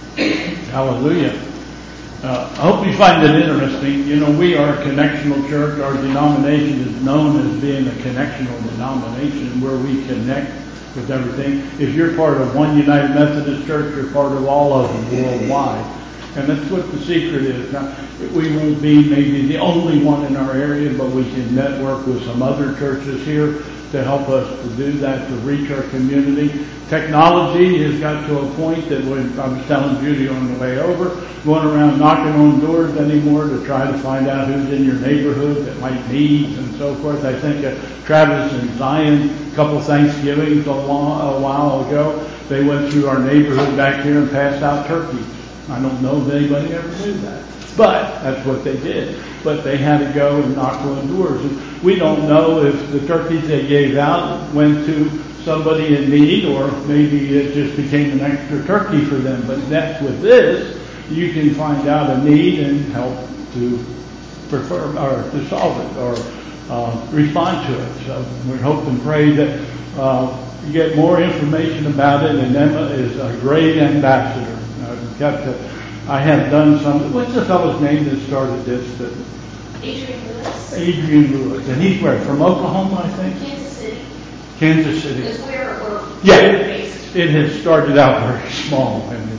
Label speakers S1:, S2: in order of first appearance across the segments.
S1: Hallelujah. I hope you find it interesting. You know, we are a connectional church. Our denomination is known as being a connectional denomination where we connect with everything. If you're part of one United Methodist Church, you're part of all of them worldwide. And that's what the secret is. Now, we won't be maybe the only one in our area, but we can network with some other churches here to help us to do that, to reach our community. Technology has got to a point that I was telling Judy on the way over, going around knocking on doors anymore to try to find out who's in your neighborhood that might need and so forth. I think Travis and Zion, a couple Thanksgivings a while ago, they went through our neighborhood back here and passed out turkeys. I don't know if anybody ever knew that, but that's what they did. But they had to go and knock on doors. And we don't know if the turkeys they gave out went to somebody in need, or maybe it just became an extra turkey for them. But that's with this, you can find out a need and help to prefer or to solve it or respond to it. So we hope and pray that you get more information about it. And Emma is a great ambassador. I have done some. What's the fellow's name that started this?
S2: Adrian Lewis.
S1: Adrian Lewis, and he's where? From Oklahoma, I think.
S2: Kansas City.
S1: Kansas City.
S2: Is where we're
S1: based. It has started out very small, and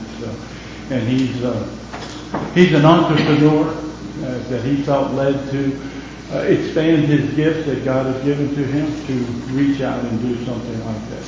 S1: he's an entrepreneur that he felt led to expand his gifts that God has given to him to reach out and do something like that.